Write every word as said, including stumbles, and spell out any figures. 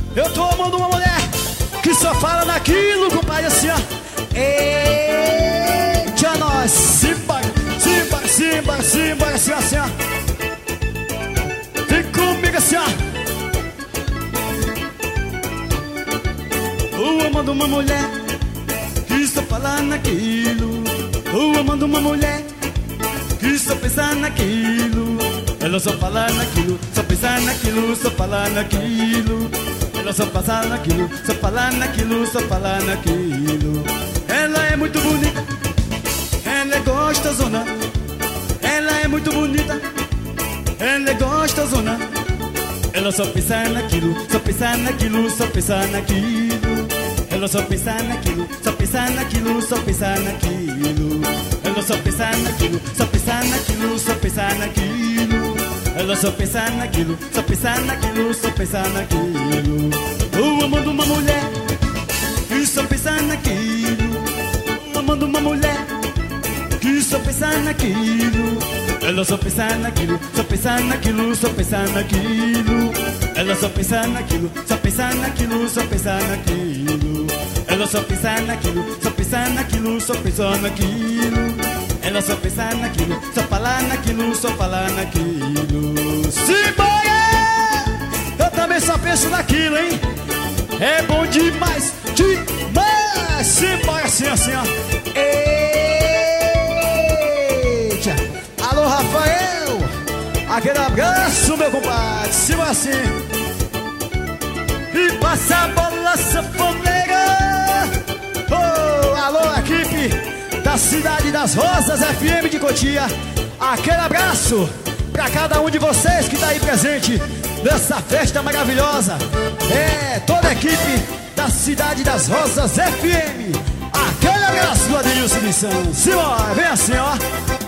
Eu tô amando uma mulher que só fala naquilo, compadre, assim, ó. Eita, nós, simba, simba, simba, simba, assim, assim, ó. Vem comigo, assim, ó. Tô amando uma mulher que só fala naquilo. Tô amando uma mulher que só pensa naquilo. Ela só fala naquilo, só pensa naquilo, só fala naquilo. Ela só passa naquilo, só fala naquilo, só fala naquilo. Ela é muito bonita, ela é gostosona. Ela é muito bonita, ela é gostosona. Ela só pensa naquilo, só pensa naquilo, só pensa naquilo. Ela só pensa naquilo, só pensa naquilo, só pensa naquilo. Ela só pensa naquilo, só pensa naquilo, só pensa naquilo. Ela só pensa naquilo, só pensa naquilo, só pensa naquilo. Tô amando uma mulher que só pensa naquilo. Tô amando uma mulher que só pensa naquilo. Ela só pensa naquilo, só pensa naquilo, só pensa naquilo. Ela só pensa naquilo, só pensa naquilo, só pensa naquilo. Ela só pensa naquilo, só pensa naquilo, só pensa naquilo. Ela só pensa naquilo, só fala naquilo, só fala naquilo. Simbora! Eu também só penso naquilo, hein? É bom demais, demais! Simbora, assim, assim, ó. Eita! Alô, Rafael! Aquele abraço, meu compadre. Simbora, assim. E passa a bola, sanfoneira. Oh, alô, equipe da Cidade das Rosas, F M de Cotia. Aquele abraço pra cada um de vocês que tá aí presente nessa festa maravilhosa. É, toda a equipe da Cidade das Rosas F M. Aquele abraço do Adilson Missão. Simbora, vem assim, ó.